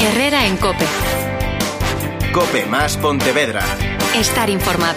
Herrera en COPE. COPE más Pontevedra. Estar informado.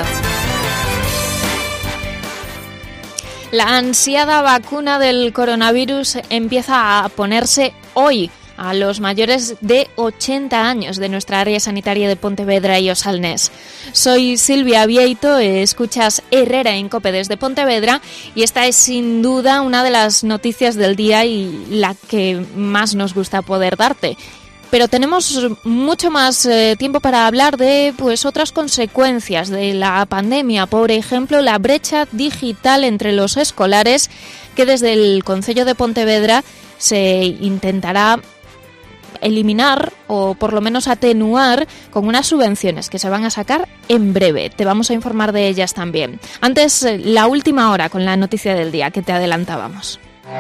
La ansiada vacuna del coronavirus empieza a ponerse hoy a los mayores de 80 años de nuestra área sanitaria de Pontevedra y Osalnés. Soy Silvia Vieito, escuchas Herrera en COPE desde Pontevedra y esta es sin duda una de las noticias del día y la que más nos gusta poder darte. Pero tenemos mucho más tiempo para hablar de otras consecuencias de la pandemia. Por ejemplo, la brecha digital entre los escolares que desde el Concello de Pontevedra se intentará eliminar o por lo menos atenuar con unas subvenciones que se van a sacar en breve. Te vamos a informar de ellas también. Antes, la última hora con la noticia del día que te adelantábamos.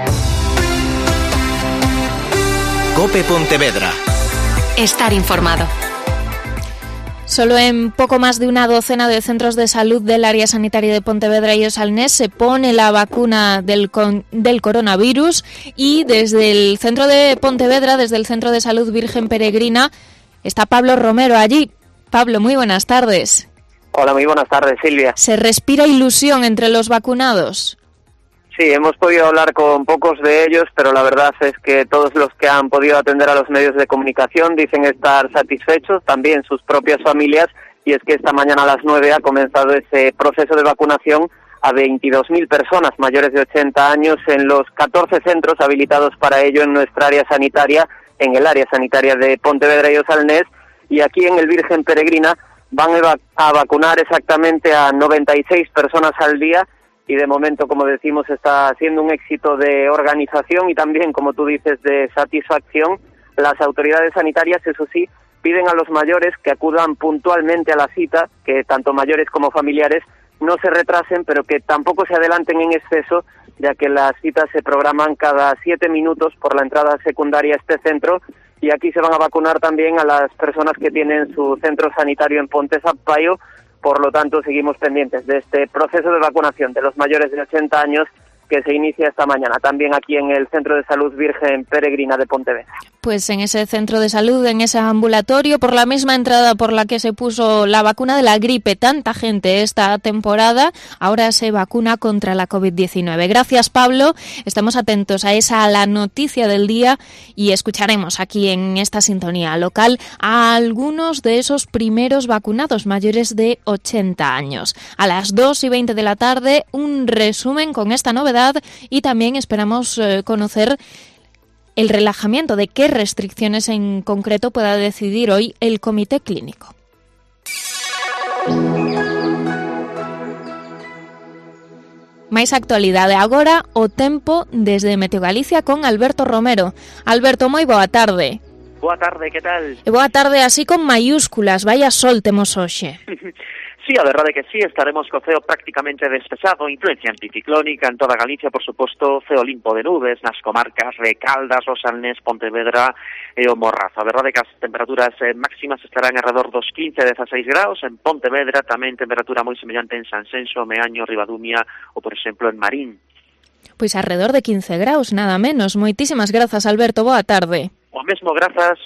COPE Pontevedra. Estar informado. Solo en poco más de una docena de centros de salud del área sanitaria de Pontevedra y Osalnés se pone la vacuna del coronavirus y desde el centro de Pontevedra, desde el Centro de Salud Virgen Peregrina, está Pablo Romero allí. Pablo, muy buenas tardes. Hola, muy buenas tardes, Silvia. ¿Se respira ilusión entre los vacunados? Sí, hemos podido hablar con pocos de ellos, pero la verdad es que todos los que han podido atender a los medios de comunicación dicen estar satisfechos, también sus propias familias, y es que esta mañana a las 9 ha comenzado ese proceso de vacunación a 22.000 personas mayores de 80 años en los 14 centros habilitados para ello en nuestra área sanitaria, en el área sanitaria de Pontevedra y Osalnés, y aquí en el Virgen Peregrina van a vacunar exactamente a 96 personas al día, y de momento, como decimos, está siendo un éxito de organización y también, como tú dices, de satisfacción. Las autoridades sanitarias, eso sí, piden a los mayores que acudan puntualmente a la cita, que tanto mayores como familiares no se retrasen, pero que tampoco se adelanten en exceso, ya que las citas se programan cada 7 minutos por la entrada secundaria a este centro, y aquí se van a vacunar también a las personas que tienen su centro sanitario en Ponte Zapallo. Por lo tanto, seguimos pendientes de este proceso de vacunación de los mayores de 80 años que se inicia esta mañana, también aquí en el Centro de Salud Virgen Peregrina de Pontevedra. Pues en ese centro de salud, en ese ambulatorio, por la misma entrada por la que se puso la vacuna de la gripe, tanta gente esta temporada, ahora se vacuna contra la COVID-19. Gracias, Pablo. Estamos atentos a la noticia del día y escucharemos aquí en esta sintonía local a algunos de esos primeros vacunados mayores de 80 años. A las 2:20 de la tarde, un resumen con esta novedad y también esperamos conocer el relajamiento de qué restricciones en concreto pueda decidir hoy el Comité Clínico. Máis actualidade agora, o tempo desde Meteo Galicia con Alberto Romero. Alberto, moi boa tarde. Boa tarde, que tal? E boa tarde así con mayúsculas, vaya sol temos hoxe. Sí, a verdade que sí, estaremos co ceo prácticamente despexado, influencia anticiclónica en toda Galicia, por suposto, ceo limpo de nubes nas comarcas de Caldas, Osalnés, Pontevedra e o Morrazo. A verdade que as temperaturas máximas estarán alrededor dos 15-16 graus, en Pontevedra tamén temperatura moi semellante en Sanxenxo, Meaño, Ribadumia ou, por exemplo, en Marín. Pois alrededor de 15 graus, nada menos. Moitísimas grazas, Alberto, boa tarde. O mesmo, grazas.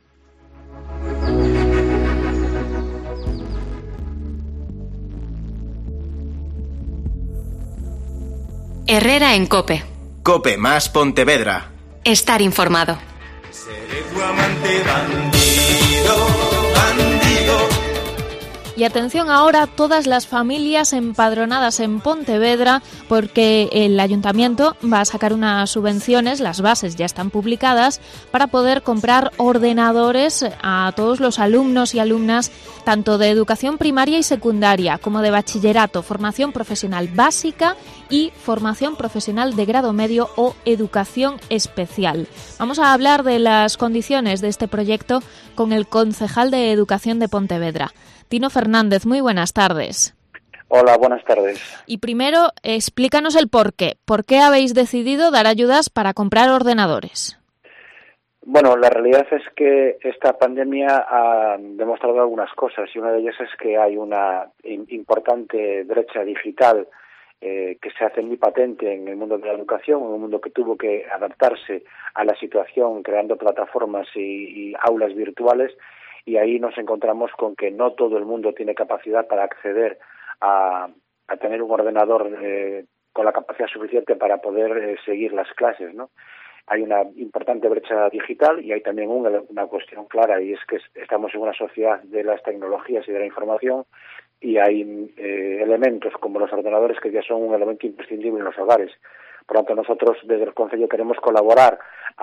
Herrera en COPE. COPE más Pontevedra. Estar informado. Seré tu amante bandido, bandido. Y atención ahora, todas las familias empadronadas en Pontevedra, porque el ayuntamiento va a sacar unas subvenciones, las bases ya están publicadas, para poder comprar ordenadores a todos los alumnos y alumnas, tanto de educación primaria y secundaria, como de bachillerato, formación profesional básica y formación profesional de grado medio o educación especial. Vamos a hablar de las condiciones de este proyecto con el concejal de Educación de Pontevedra, Tino Fernández. Muy buenas tardes. Hola, buenas tardes. Y primero, explícanos el porqué. ¿Por qué habéis decidido dar ayudas para comprar ordenadores? Bueno, la realidad es que esta pandemia ha demostrado algunas cosas y una de ellas es que hay una importante brecha digital que se hace muy patente en el mundo de la educación, en un mundo que tuvo que adaptarse a la situación creando plataformas y aulas virtuales, y ahí nos encontramos con que no todo el mundo tiene capacidad para acceder a tener un ordenador con la capacidad suficiente para poder seguir las clases, ¿no? Hay una importante brecha digital y hay también una cuestión clara, y es que estamos en una sociedad de las tecnologías y de la información, y hay elementos como los ordenadores que ya son un elemento imprescindible en los hogares. Por lo tanto, nosotros desde el Concello queremos colaborar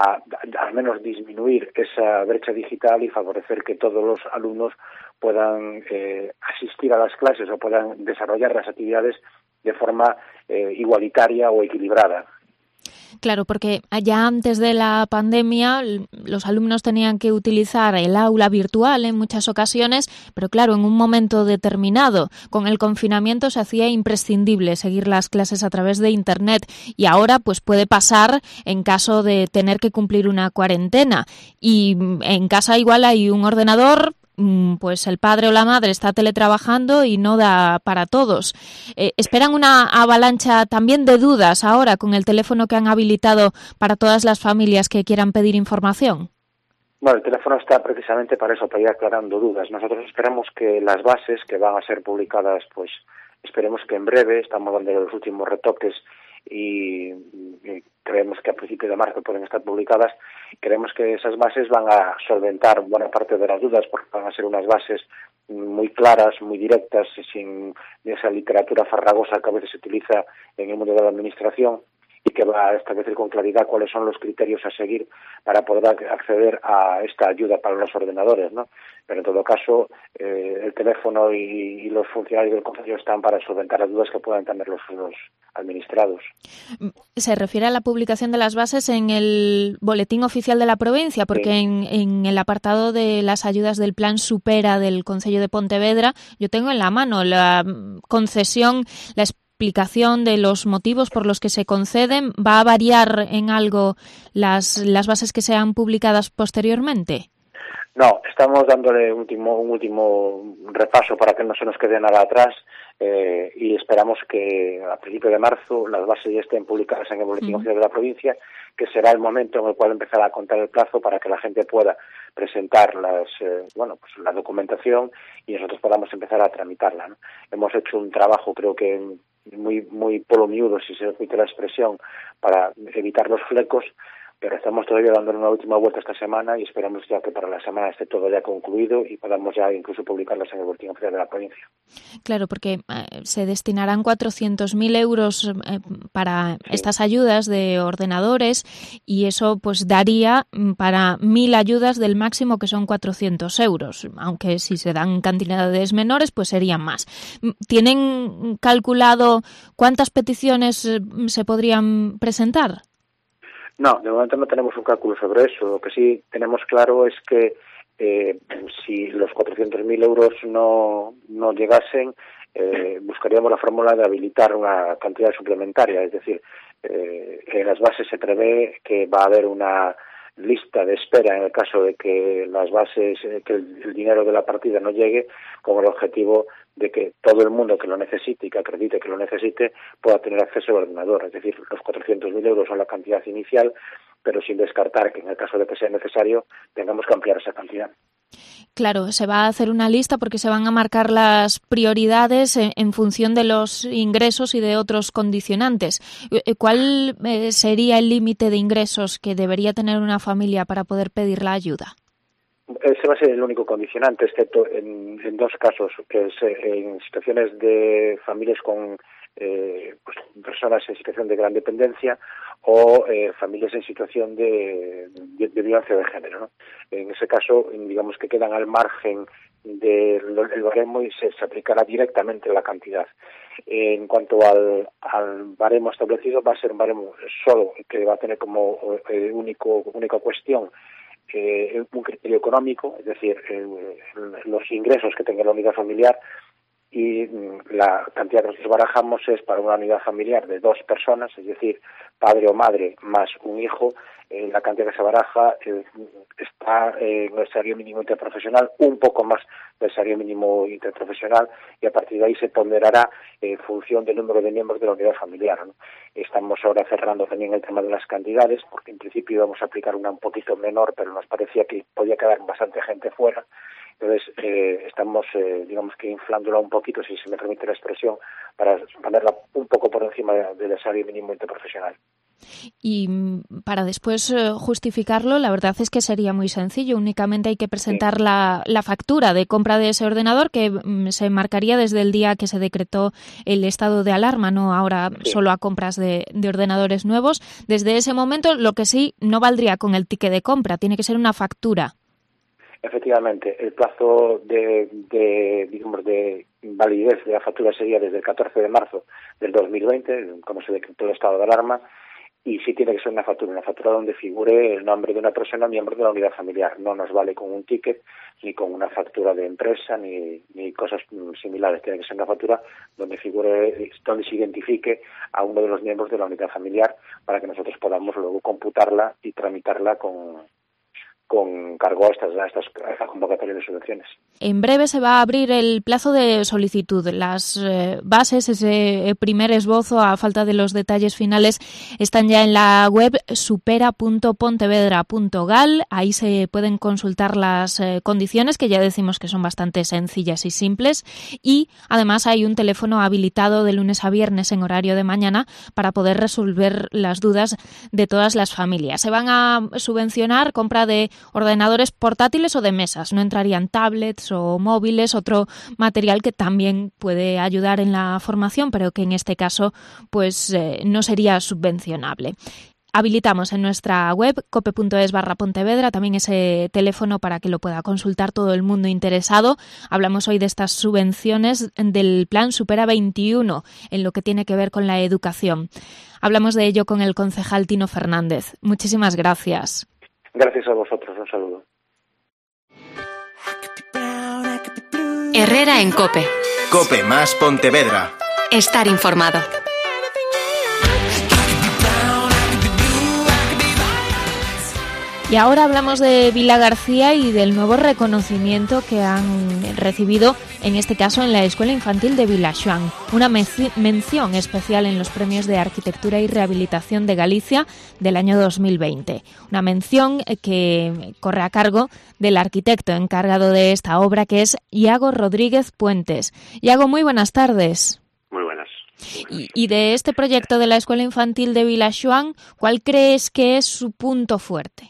al menos disminuir esa brecha digital y favorecer que todos los alumnos puedan asistir a las clases o puedan desarrollar las actividades de forma igualitaria o equilibrada. Claro, porque allá antes de la pandemia los alumnos tenían que utilizar el aula virtual en muchas ocasiones, pero claro, en un momento determinado, con el confinamiento se hacía imprescindible seguir las clases a través de Internet, y ahora pues puede pasar en caso de tener que cumplir una cuarentena y en casa igual hay un ordenador, pues el padre o la madre está teletrabajando y no da para todos. ¿Esperan una avalancha también de dudas ahora con el teléfono que han habilitado para todas las familias que quieran pedir información? Bueno, el teléfono está precisamente para eso, para ir aclarando dudas. Nosotros esperamos que las bases que van a ser publicadas, pues esperemos que en breve, estamos dando los últimos retoques y creemos que a principios de marzo pueden estar publicadas. Creemos que esas bases van a solventar buena parte de las dudas, porque van a ser unas bases muy claras, muy directas, sin esa literatura farragosa que a veces se utiliza en el mundo de la administración, y que va a establecer con claridad cuáles son los criterios a seguir para poder acceder a esta ayuda para los ordenadores, ¿no? Pero en todo caso, el teléfono y los funcionarios del Concello están para solventar las dudas que puedan tener los administrados. Se refiere a la publicación de las bases en el boletín oficial de la provincia, porque sí. En el apartado de las ayudas del Plan Supera del Concello de Pontevedra, yo tengo en la mano la concesión, la explicación de los motivos por los que se conceden. ¿Va a variar en algo las bases que sean publicadas posteriormente? No, estamos dándole un último repaso para que no se nos quede nada atrás, y esperamos que a principios de marzo las bases ya estén publicadas en el boletín oficial de la provincia, que será el momento en el cual empezar a contar el plazo para que la gente pueda presentar la documentación y nosotros podamos empezar a tramitarla, ¿no? Hemos hecho un trabajo, creo que muy polo miudo, si se repite la expresión, para evitar los flecos, pero estamos todavía dándole una última vuelta esta semana y esperamos ya que para la semana esté todo ya concluido y podamos ya incluso publicarlas en el boletín oficial de la provincia. Claro, porque se destinarán 400.000 euros para estas ayudas de ordenadores, y eso pues daría para 1.000 ayudas del máximo, que son 400 euros, aunque si se dan cantidades menores pues serían más. ¿Tienen calculado cuántas peticiones se podrían presentar? No, de momento no tenemos un cálculo sobre eso. Lo que sí tenemos claro es que si los 400.000 euros no llegasen, buscaríamos la fórmula de habilitar una cantidad suplementaria. Es decir, en las bases se prevé que va a haber una lista de espera en el caso de que las bases, que el dinero de la partida no llegue, con el objetivo de que todo el mundo que lo necesite y que acredite que lo necesite pueda tener acceso al ordenador. Es decir, los 400.000 euros son la cantidad inicial, pero sin descartar que en el caso de que sea necesario tengamos que ampliar esa cantidad. Claro, se va a hacer una lista porque se van a marcar las prioridades en función de los ingresos y de otros condicionantes. ¿Cuál sería el límite de ingresos que debería tener una familia para poder pedir la ayuda? Ese va a ser el único condicionante, excepto en dos casos, que es en situaciones de familias con personas en situación de gran dependencia o familias en situación de violencia de género, ¿no? En ese caso, digamos que quedan al margen del baremo y se aplicará directamente la cantidad. En cuanto al baremo establecido, va a ser un baremo solo, que va a tener como única cuestión un criterio económico, es decir, los ingresos que tenga la unidad familiar, y la cantidad que nosotros barajamos es para una unidad familiar de 2 personas, es decir, padre o madre más un hijo. La cantidad que se baraja está en el salario mínimo interprofesional, un poco más del salario mínimo interprofesional, y a partir de ahí se ponderará en función del número de miembros de la unidad familiar, ¿no? Estamos ahora cerrando también el tema de las cantidades, porque en principio íbamos a aplicar una un poquito menor, pero nos parecía que podía quedar bastante gente fuera. Entonces, estamos, digamos que inflándola un poquito, si se me permite la expresión, para ponerla un poco por encima del salario mínimo interprofesional. Y para después justificarlo, la verdad es que sería muy sencillo. Únicamente hay que presentar la factura de compra de ese ordenador, que se marcaría desde el día que se decretó el estado de alarma, no ahora solo a compras de ordenadores nuevos. Desde ese momento, lo que sí no valdría con el ticket de compra, tiene que ser una factura. Efectivamente, el plazo de validez de la factura sería desde el 14 de marzo del 2020, como se decretó el estado de alarma, y sí tiene que ser una factura donde figure el nombre de una persona miembro de la unidad familiar. No nos vale con un ticket, ni con una factura de empresa, ni cosas similares. Tiene que ser una factura donde figure, donde se identifique a uno de los miembros de la unidad familiar, para que nosotros podamos luego computarla y tramitarla con cargo a esta convocatoria de subvenciones. En breve se va a abrir el plazo de solicitud. Las bases, ese primer esbozo, a falta de los detalles finales, están ya en la web supera.pontevedra.gal. Ahí se pueden consultar las condiciones, que ya decimos que son bastante sencillas y simples. Y además hay un teléfono habilitado de lunes a viernes en horario de mañana para poder resolver las dudas de todas las familias. Se van a subvencionar compra de ordenadores portátiles o de mesas. No entrarían tablets o móviles, otro material que también puede ayudar en la formación, pero que en este caso pues no sería subvencionable. Habilitamos en nuestra web cope.es/Pontevedra también ese teléfono para que lo pueda consultar todo el mundo interesado. Hablamos hoy de estas subvenciones del Plan Supera 21 en lo que tiene que ver con la educación. Hablamos de ello con el concejal Tino Fernández. Muchísimas gracias. Gracias a vosotros, un saludo. Herrera en COPE. COPE más Pontevedra. Estar informado. Y ahora hablamos de Vilagarcía y del nuevo reconocimiento que han recibido, en este caso en la Escuela Infantil de Vilaxoán. Una mención especial en los Premios de Arquitectura y Rehabilitación de Galicia del año 2020. Una mención que corre a cargo del arquitecto encargado de esta obra, que es Iago Rodríguez Puentes. Iago, muy buenas tardes. Muy buenas. Y de este proyecto de la Escuela Infantil de Vilaxoán, ¿cuál crees que es su punto fuerte?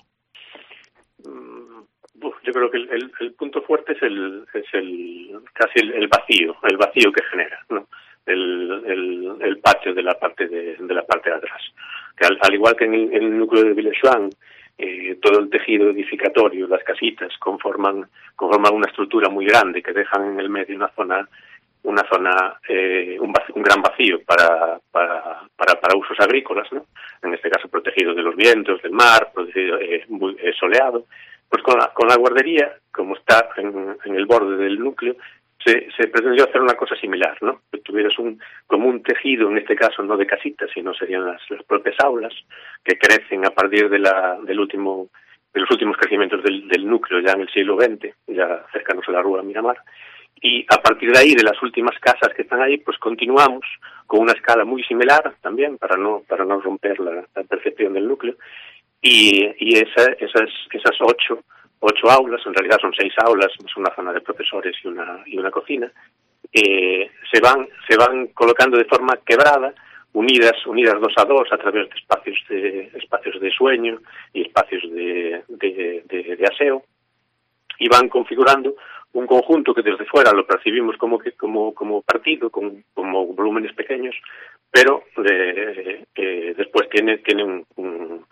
Yo creo que el punto fuerte es casi el vacío que genera, ¿no? El patio de la parte de atrás, que al igual que en el núcleo de Vilaxoán, todo el tejido edificatorio, las casitas conforman una estructura muy grande que dejan en el medio un gran vacío para usos agrícolas, ¿no? En este caso protegido de los vientos, del mar, protegido, muy soleado. Pues con la guardería, como está en el borde del núcleo, se pretendió hacer una cosa similar, ¿no? Que tuvieras como un tejido, en este caso no de casitas, sino serían las propias aulas, que crecen a partir de los últimos crecimientos del núcleo, ya en el siglo XX, ya cercanos a la Rúa Miramar. Y a partir de ahí, de las últimas casas que están ahí, pues continuamos con una escala muy similar también, para no romper la percepción del núcleo. Y esas ocho aulas, en realidad son 6 aulas, más una zona de profesores y una cocina, se van colocando de forma quebrada, unidas 2 a 2 a través de espacios de sueño y espacios de aseo, y van configurando un conjunto que desde fuera lo percibimos como partido, como volúmenes pequeños, pero después tiene un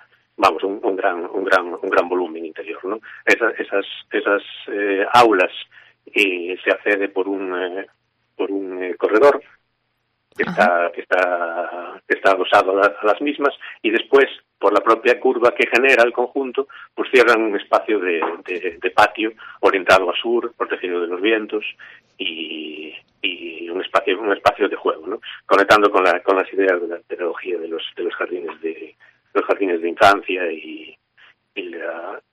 gran volumen interior, ¿no? Esas aulas se accede por un corredor que está adosado a las mismas, y después, por la propia curva que genera el conjunto, pues cierran un espacio de patio orientado a sur, protegido de los vientos, y un espacio de juego, ¿no? Conectando con las ideas de la pedagogía de los jardines de infancia y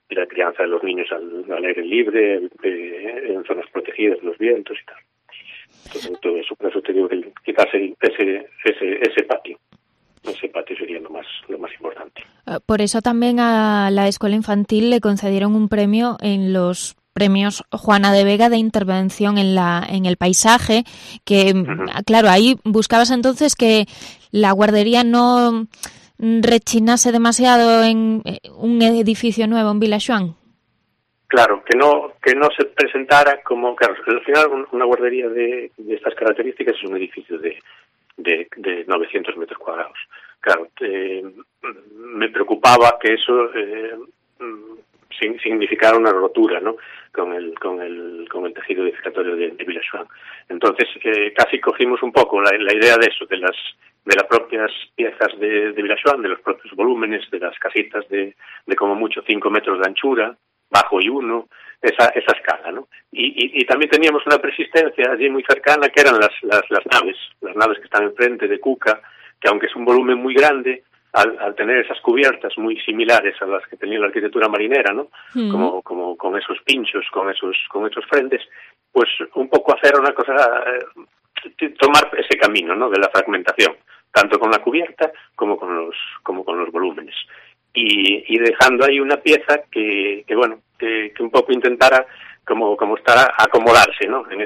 la crianza de los niños al aire libre, en zonas protegidas de los vientos y tal. Todo eso, por eso te digo que quizás ese patio. Ese patio sería lo más importante. Por eso también a la escuela infantil le concedieron un premio en los premios Juana de Vega de intervención en el paisaje, que claro, ahí buscabas entonces que la guardería no rechinase demasiado en un edificio nuevo en Vilaxoán. Claro, que no se presentara como, claro, al final una guardería de estas características es un edificio de 900 metros cuadrados. Claro, me preocupaba que eso significara una rotura, ¿no?, con el tejido edificatorio de Vilaxoán. Entonces, casi cogimos un poco la idea de eso, de las propias piezas de Vilaxoán, de los propios volúmenes, de las casitas de como mucho 5 metros de anchura, bajo y 1, esa escala, ¿no? Y también teníamos una persistencia allí muy cercana, que eran las naves que están enfrente de Cuca, que aunque es un volumen muy grande, al tener esas cubiertas muy similares a las que tenía la arquitectura marinera, ¿no? Como con esos pinchos, con esos frentes, pues un poco hacer una cosa, tomar ese camino, ¿no?, de la fragmentación, tanto con la cubierta como con los volúmenes. Y dejando ahí una pieza que un poco intentara como estar a acomodarse, ¿no?, en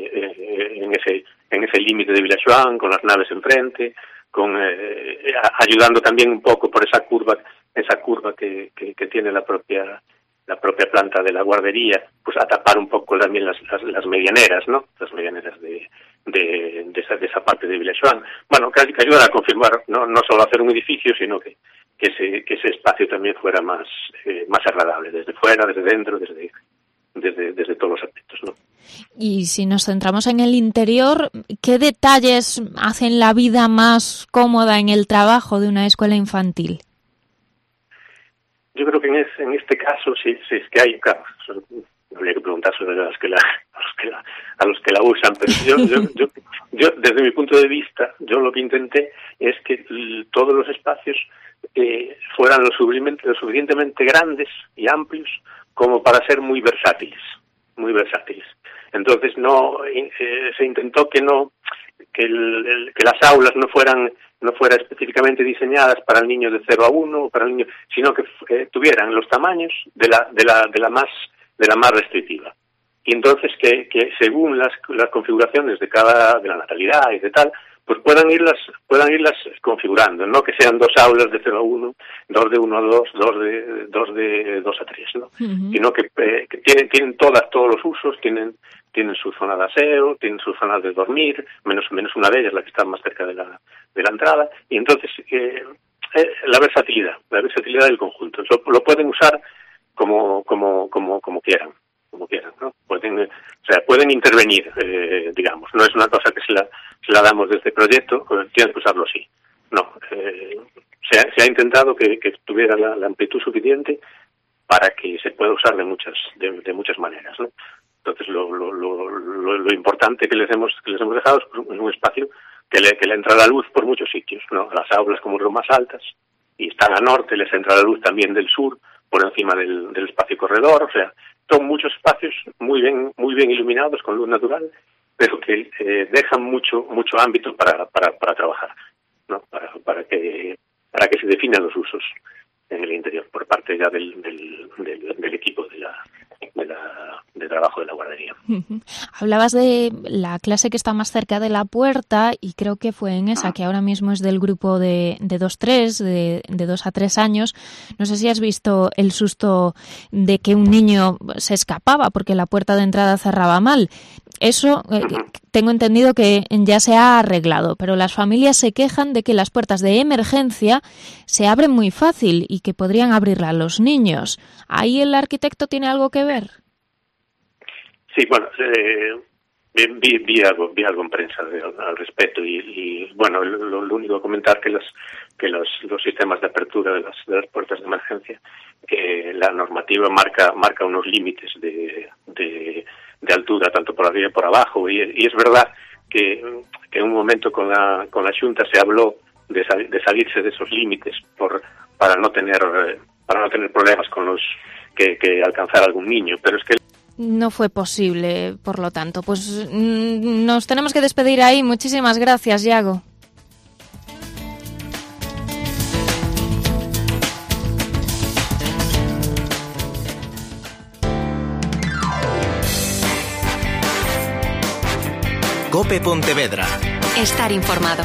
ese límite de Vilaxoán, con las naves enfrente, ayudando también un poco por esa curva que tiene la propia planta de la guardería, pues a tapar un poco también las medianeras, ¿no?, las medianeras de esa parte de Vilaxoán. Bueno, que ayudara a confirmar, no solo hacer un edificio, sino que ese espacio también fuera más agradable, desde fuera, desde dentro, desde todos los aspectos, ¿no? Y si nos centramos en el interior, ¿qué detalles hacen la vida más cómoda en el trabajo de una escuela infantil? Yo creo que en este caso sí es que hay, claro, habría que preguntar sobre a los que la usan, pero yo desde mi punto de vista, yo lo que intenté es que todos los espacios fueran lo suficientemente grandes y amplios como para ser muy versátiles. Entonces se intentó que las aulas no fueran específicamente diseñadas para el niño de 0 a 1, sino que tuvieran los tamaños de la más restrictiva. Y entonces que según las configuraciones de la natalidad y de tal, pues puedan irlas configurando, no que sean 2 aulas de 0 a 1, 2 de 1 a 2, 2 de 2 a 3, ¿no? Sino que tienen todos los usos, tienen su zona de aseo, tienen sus zonas de dormir, menos una de ellas, la que está más cerca de la entrada, y entonces la versatilidad del conjunto. Lo pueden usar como quieran, ¿no? Pueden intervenir, digamos. No es una cosa que se la damos de este proyecto, tienes que usarlo así. No, se ha intentado que tuviera la amplitud suficiente para que se pueda usar de muchas maneras, ¿no? Entonces lo importante que les hemos dejado es un espacio que le entra la luz por muchos sitios, ¿no? Las aulas como son más altas y están a norte, les entra la luz también del sur por encima del espacio corredor, o sea, son muchos espacios muy bien iluminados con luz natural, pero que dejan mucho ámbito para trabajar, ¿no? Para que se definan los usos en el interior por parte ya del equipo de trabajo de la guardería. Hablabas de la clase que está más cerca de la puerta y creo que fue en esa, que ahora mismo es del grupo de 2-3, de 2 a 3 años. No sé si has visto el susto de que un niño se escapaba porque la puerta de entrada cerraba mal. Eso tengo entendido que ya se ha arreglado, pero las familias se quejan de que las puertas de emergencia se abren muy fácil y que podrían abrirla los niños. ¿Ahí el arquitecto tiene algo que ver? Sí, bueno, vi algo en prensa al respecto y bueno, lo único a comentar que los sistemas de apertura de las puertas de emergencia, la normativa marca unos límites de altura tanto por arriba y por abajo y es verdad que en un momento con la Xunta se habló de salirse de esos límites para no tener problemas con los que alcanzar algún niño, pero es que no fue posible, por lo tanto. Pues nos tenemos que despedir ahí. Muchísimas gracias, Iago. COPE Pontevedra. Estar informado.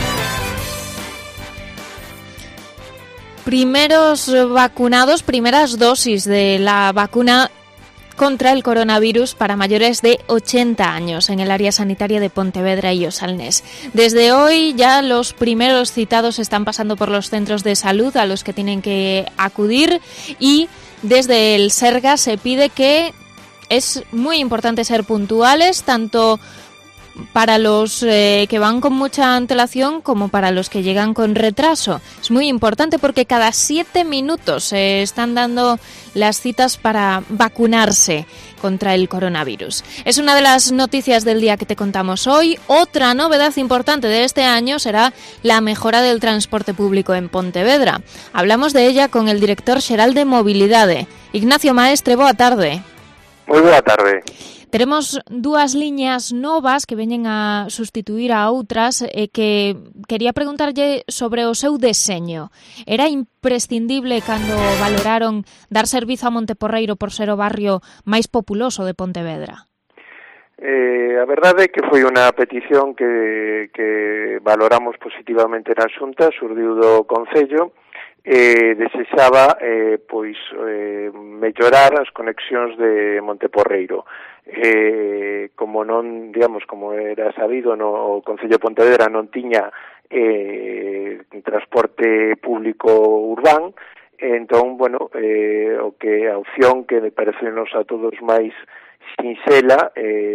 Primeros vacunados, primeras dosis de la vacuna contra el coronavirus para mayores de 80 años en el área sanitaria de Pontevedra y Osalnés. Desde hoy ya los primeros citados están pasando por los centros de salud a los que tienen que acudir, y desde el Sergas se pide que es muy importante ser puntuales, tanto para los que van con mucha antelación como para los que llegan con retraso. Es muy importante porque cada 7 minutos se están dando las citas para vacunarse contra el coronavirus. Es una de las noticias del día que te contamos hoy. Otra novedad importante de este año será la mejora del transporte público en Pontevedra. Hablamos de ella con el director xeral de Mobilidade, Ignacio Maestre. Boa tarde. Moi boa tarde. Teremos dúas liñas novas que veñen a sustituir a outras que quería preguntarlle sobre o seu deseño. Era imprescindible cando valoraron dar servizo a Monteporreiro por ser o barrio máis populoso de Pontevedra? A verdade é que foi unha petición que valoramos positivamente na Xunta, surdiu do Concello, desexaba mellorar as conexións de Monteporreiro. Como non, digamos, como era sabido, o Concello de Pontevedra non tiña transporte público urbán, entón, bueno, a opción que me parecenos a todos máis sinxela,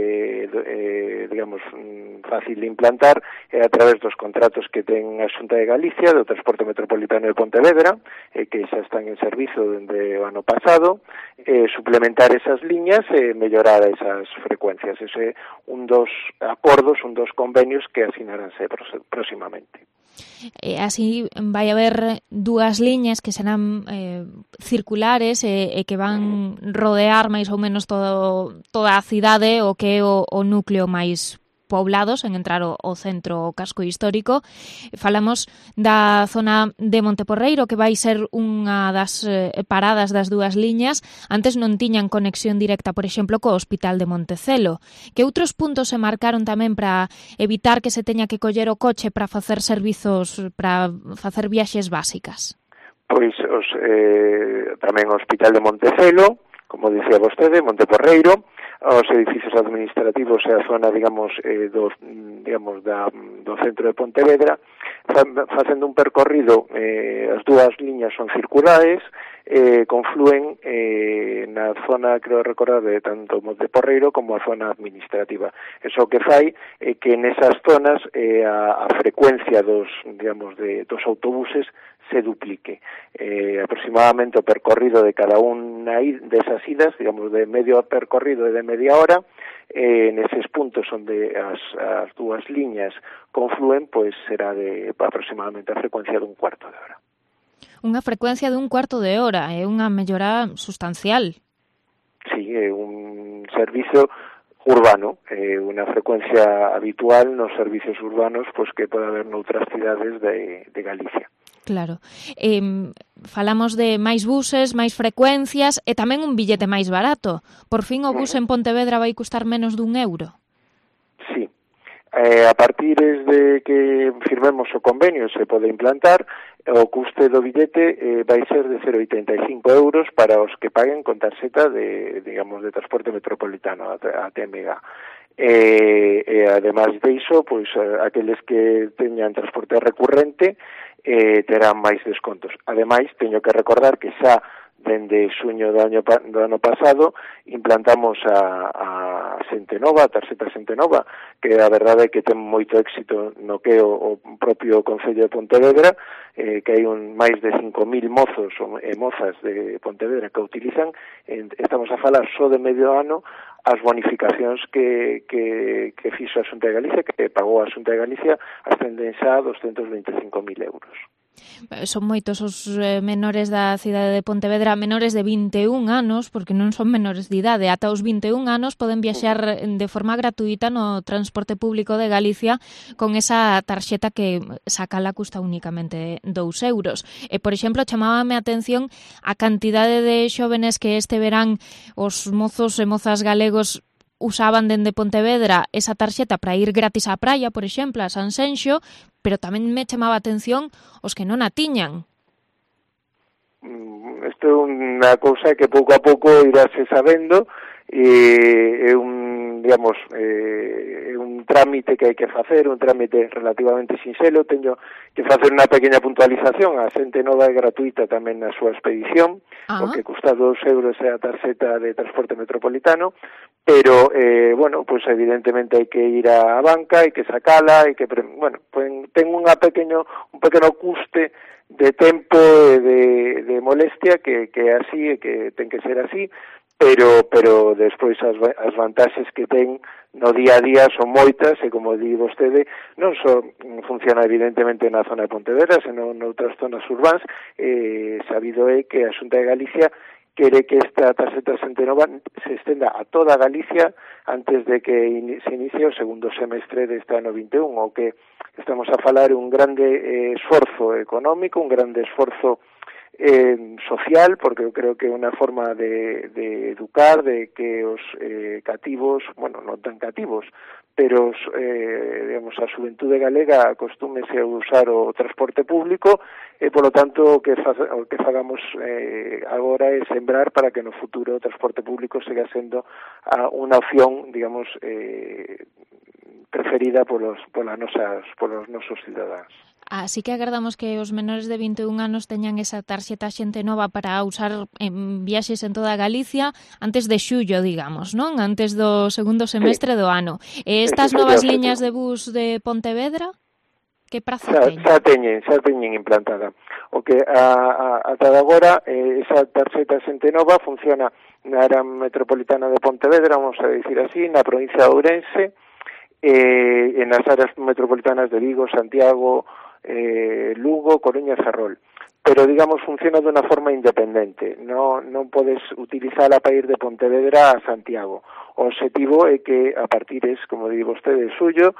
digamos, fácil de implantar, é a través dos contratos que ten a Xunta de Galicia do transporte metropolitano de Pontevedra, que xa están en servizo dende o ano pasado, suplementar esas liñas e mellorar esas frecuencias. Ese é un dos acordos, un dos convenios que asinaránse próximamente. Así vai haber dúas liñas que serán circulares e que van rodear máis ou menos toda a cidade, o que é o núcleo máis poblados, en entrar o centro, o casco histórico. Falamos da zona de Monteporreiro, que vai ser unha das paradas das dúas liñas. Antes non tiñan conexión directa, por exemplo, co Hospital de Montecelo. Que outros puntos se marcaron tamén para evitar que se teña que coller o coche para facer servizos, para facer viaxes básicas? Pois tamén o Hospital de Montecelo, como dicía vostede, Monteporreiro, os edificios administrativos e a zona, digamos, do centro de Pontevedra, facendo un percorrido, as dúas liñas son circulares, conflúen na zona, creo recordar, de tanto Monteporreiro como a zona administrativa. Eso que fai é que nesas zonas a frecuencia dos autobuses se duplique. Aproximadamente o percorrido de cada unha desas idas, digamos, de medio percorrido e de media hora, neses puntos onde as dúas liñas conflúen, pois será de aproximadamente a frecuencia dun cuarto de hora. Unha frecuencia dun cuarto de hora, é unha mellora sustancial. Sí, é un servizo urbano, unha frecuencia habitual nos servicios urbanos pois que pode haber noutras cidades de Galicia. Claro. Falamos de máis buses, máis frecuencias e tamén un billete máis barato. Por fin o bus en Pontevedra vai custar menos dun euro. Sí. A partir de que firmemos o convenio se pode implantar, o custe do billete vai ser de 0,85 euros para os que paguen con tarxeta de transporte metropolitano, a TMG. Ademais diso, pois aqueles que teñan transporte recurrente terán máis descontos. Ademais, teño que recordar que xa dende xuño do ano pasado implantamos a Xentenova, a tarxeta Xentenova, que a verdade é que ten moito éxito no que o propio Concello de Pontevedra, que hai máis de 5.000 mozos e mozas de Pontevedra que a utilizan. Estamos a falar só de medio ano as bonificacións que fixo a Xunta de Galicia, que pagou a Xunta de Galicia, ascenden xa a 225.000 euros. Son moitos os menores da cidade de Pontevedra, menores de 21 anos, porque non son menores de idade, ata os 21 anos poden viaxar de forma gratuita no transporte público de Galicia con esa tarxeta que sacala custa únicamente 2 euros. E, por exemplo, chamábame a atención a cantidade de xóvenes que este verán os mozos e mozas galegos usaban dende Pontevedra esa tarxeta para ir gratis á praia, por exemplo, a Sanxenxo, pero tamén me chamaba a atención os que non a tiñan. Isto é unha cousa que pouco a pouco irase sabendo, é un, digamos, é un trámite que hai que facer, un trámite relativamente sinxelo. Teño que facer unha pequena puntualización. A xente nova é gratuita tamén na súa expedición, o que custa 2 euros é a tarxeta de transporte metropolitano, pero, bueno, pues evidentemente hai que ir á banca, hai que sacala, hai que, bueno, pues, ten un pequeno custe de tempo e de molestia que é así e que ten que ser así, pero despois as vantaxes que ten no día a día son moitas, e como di vostede, non só funciona evidentemente na zona de Pontevedra, senón noutras zonas urbáns. Sabido é que a Xunta de Galicia quere que esta tarxeta xente nova se estenda a toda Galicia antes de que se inicie o segundo semestre deste ano 21, o que estamos a falar un grande esforzo económico, un grande esforzo social, porque eu creo que é unha forma de educar, de que os cativos, bueno, non tan cativos, pero digamos, a xuventude galega acostúmese a usar o transporte público, e polo tanto o que fagamos agora é sembrar para que no futuro o transporte público siga sendo unha opción, digamos, preferida polos nosos cidadáns. Así que agardamos que os menores de 21 anos teñan esa tarxeta xente nova para usar en viaxes en toda Galicia antes de xullo, digamos, non? Antes do segundo semestre do ano. E estas novas liñas de bus de Pontevedra, que prazo teñen? Xa teñen implantada. O que ata agora esa tarxeta xente nova funciona na área metropolitana de Pontevedra, vamos a decir así, na provincia de Ourense, en as áreas metropolitanas de Vigo, Santiago, Lugo, Coruña e Ferrol. Pero, digamos, funciona de unha forma independente. Non podes utilizala para ir de Pontevedra a Santiago. O objetivo é que a partir como di vostede, suyo,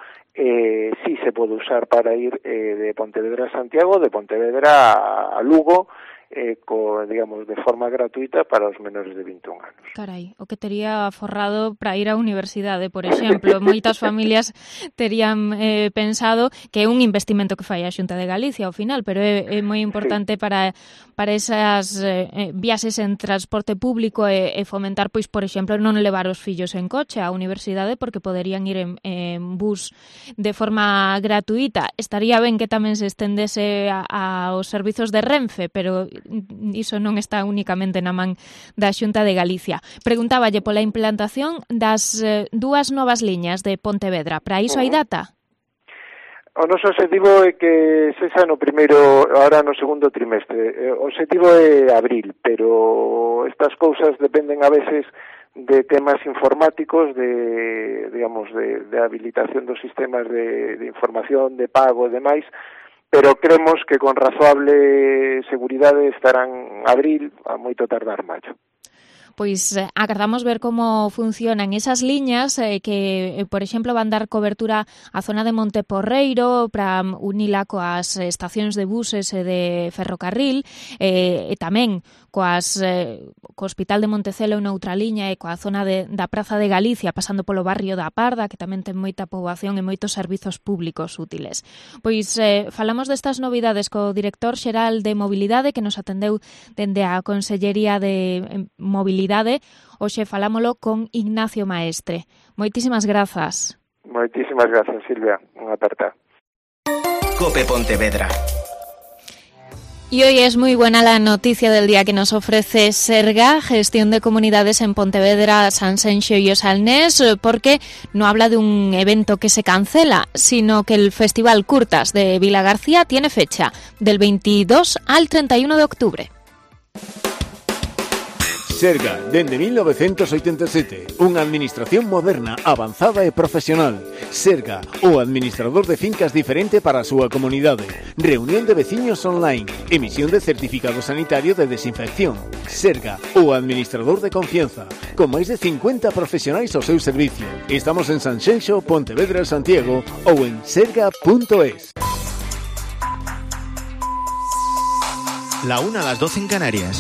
sí se pode usar para ir de Pontevedra a Santiago, de Pontevedra a Lugo, digamos, de forma gratuita para os menores de 21 anos. Carai, o que tería forrado para ir á universidade, por exemplo. Moitas familias terían pensado que é un investimento que fai a Xunta de Galicia ao final, pero é moi importante para esas viaxes en transporte público e fomentar, pois, por exemplo, non levar os fillos en coche á universidade, porque poderían ir en bus de forma gratuita. Estaría ben que tamén se estendese aos servizos de Renfe, pero iso non está únicamente na man da Xunta de Galicia. Preguntáballe pola implantación das 2 novas liñas de Pontevedra. Para iso hai data? O noso objetivo é que sexa ahora no segundo trimestre. O objetivo é abril, pero estas cousas dependen a veces de temas informáticos, de habilitación dos sistemas de información, de pago e demais, pero cremos que con razoable seguridade estarán abril, a moito tardar maio. Pois agardamos ver como funcionan esas liñas que, por exemplo, van dar cobertura á zona de Monteporreiro para unila coas estacións de buses e de ferrocarril, e tamén co Hospital de Montecelo noutra liña e coa zona da Praza de Galicia, pasando polo barrio da Parda, que tamén ten moita poboación e moitos servizos públicos útiles. Pois falamos destas novidades co director xeral de Mobilidade, que nos atendeu dende a Consellería de Mobilidade. Hoxe falámolo con Ignacio Maestre. Moitísimas grazas. Moitísimas grazas, Silvia. Unha aperta. COPE Pontevedra. Y hoy es muy buena la noticia del día que nos ofrece Serga, Gestión de Comunidades en Pontevedra, Sanxenxo y Osalnés, porque no habla de un evento que se cancela, sino que el Festival Curtas de Vilagarcía tiene fecha, del 22 al 31 de octubre. Serga, dende 1987, unha administración moderna, avanzada e profesional. Serga, o administrador de fincas diferente para a súa comunidade. Reunión de veciños online. Emisión de certificado sanitario de desinfección. Serga, o administrador de confianza. Con máis de 50 profesionais ao seu servicio. Estamos en Sanxenxo, Pontevedra, Santiago ou en serga.es. La 1 a las 12 en Canarias.